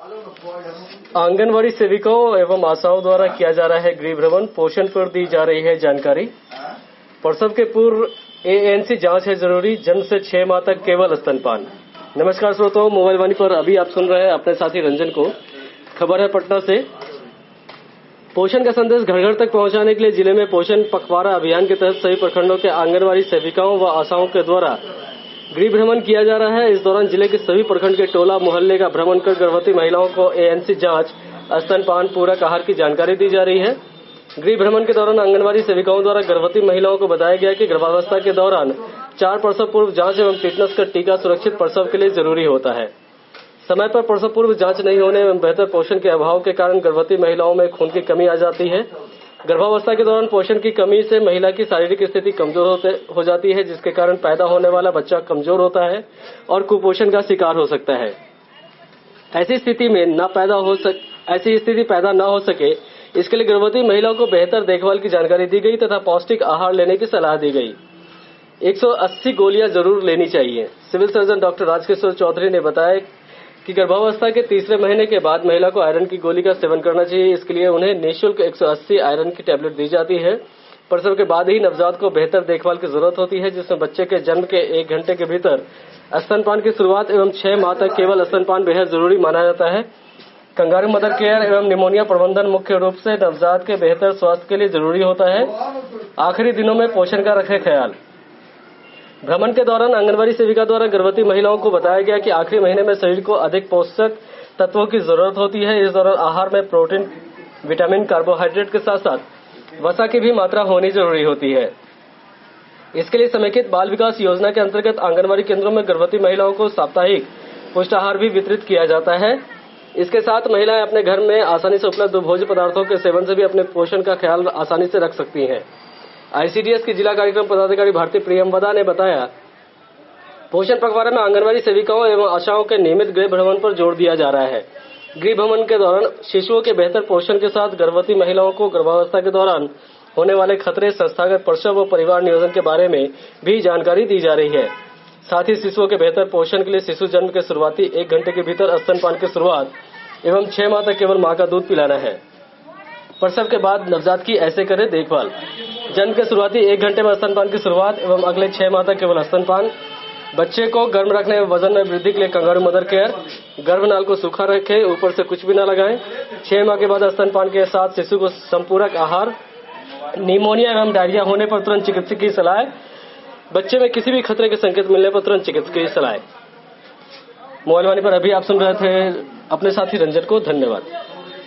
आंगनवाड़ी सेविकाओं एवं आशाओं द्वारा किया जा रहा है गृह भ्रमण। पोषण पर दी जा रही है जानकारी। प्रसव के पूर्व ANC जांच है जरूरी। जन्म से 6 माह तक केवल स्तनपान। नमस्कार श्रोताओं, मोबाइल वाणी पर अभी आप सुन रहे हैं अपने साथी रंजन को। खबर है पटना से। पोषण का संदेश घर घर तक पहुंचाने के लिए जिले में पोषण पखवाड़ा अभियान के तहत सभी प्रखंडों के आंगनवाड़ी सेविकाओं व आशाओं के द्वारा गृह भ्रमण किया जा रहा है। इस दौरान जिले के सभी प्रखंड के टोला मोहल्ले का भ्रमण कर गर्भवती महिलाओं को ANC जांच, स्तनपान, पूरक आहार की जानकारी दी जा रही है। गृह भ्रमण के दौरान आंगनवाड़ी सेविकाओं द्वारा गर्भवती महिलाओं को बताया गया कि गर्भावस्था के दौरान 4 प्रसव पूर्व जांच एवं टिटनस का टीका सुरक्षित प्रसव के लिए जरूरी होता है। समय पर प्रसव पूर्व जांच नहीं होने एवं बेहतर पोषण के अभाव के कारण गर्भवती महिलाओं में खून की कमी आ जाती है। गर्भावस्था के दौरान पोषण की कमी से महिला की शारीरिक स्थिति कमजोर हो जाती है, जिसके कारण पैदा होने वाला बच्चा कमजोर होता है और कुपोषण का शिकार हो सकता है। ऐसी स्थिति पैदा न हो सके, इसके लिए गर्भवती महिलाओं को बेहतर देखभाल की जानकारी दी गई तथा पौष्टिक आहार लेने की सलाह दी गई। 180 गोलियां जरूर लेनी चाहिए। Civil surgeon doctor Rajkishore Chaudhary ने बताया कि गर्भावस्था के तीसरे महीने के बाद महिला को आयरन की गोली का सेवन करना चाहिए। इसके लिए उन्हें निःशुल्क 180 आयरन की टैबलेट दी जाती है। प्रसव के बाद ही नवजात को बेहतर देखभाल की जरूरत होती है, जिसमें बच्चे के जन्म के 1 घंटे के भीतर स्तनपान की शुरुआत एवं 6 माह तक केवल स्तनपान बेहद जरूरी माना जाता है। कंगारू मदर केयर एवं निमोनिया प्रबंधन मुख्य रूप से नवजात के बेहतर स्वास्थ्य के लिए जरूरी होता है। आखिरी दिनों में पोषण का रखें ख्याल। भ्रमण के दौरान आंगनवाड़ी सेविका द्वारा गर्भवती महिलाओं को बताया गया कि आखिरी महीने में शरीर को अधिक पोषक तत्वों की जरूरत होती है। इस दौरान आहार में प्रोटीन, विटामिन, कार्बोहाइड्रेट के साथ साथ वसा की भी मात्रा होनी जरूरी होती है। इसके लिए समेकित बाल विकास योजना के अंतर्गत आंगनवाड़ी केंद्रों में गर्भवती महिलाओं को साप्ताहिक पुष्टाहार भी वितरित किया जाता है। इसके साथ महिलाएं अपने घर में आसानी से उपलब्ध भोज्य पदार्थों के सेवन से भी अपने पोषण का ख्याल आसानी से रख सकती हैं। ICDS की जिला कार्यक्रम पदाधिकारी भारती प्रियमवदा ने बताया, पोषण पखवाड़ा में आंगनवाड़ी सेविकाओं एवं आशाओं के नियमित गृह भ्रमण पर जोर दिया जा रहा है। गृह भ्रमण के दौरान शिशुओं के बेहतर पोषण के साथ गर्भवती महिलाओं को गर्भावस्था के दौरान होने वाले खतरे, संस्थागत प्रसव व परिवार नियोजन के बारे में भी जानकारी दी जा रही है। साथ ही शिशुओं के बेहतर पोषण के लिए शिशु जन्म के शुरुआती 1 घंटे के भीतर स्तनपान की शुरुआत एवं 6 माह तक केवल मां का दूध पिलाना है। प्रसव के बाद नवजात की ऐसे करें देखभाल। जन्म के शुरुआती 1 घंटे में स्तनपान की शुरुआत एवं अगले 6 माह तक केवल स्तनपान। बच्चे को गर्म रखने एवं वजन में वृद्धि के लिए कंगारू मदर केयर। गर्भनाल को सूखा रखें, ऊपर से कुछ भी न लगाएं। 6 माह के बाद स्तनपान के साथ शिशु को संपूरक आहार। निमोनिया एवं डायरिया होने पर तुरंत चिकित्सक की सलाह। बच्चे में किसी भी खतरे के संकेत मिलने पर तुरंत चिकित्सक की सलाह। मोबाइल वाणी पर अभी आप सुन रहे थे अपने साथी रंजन को। धन्यवाद।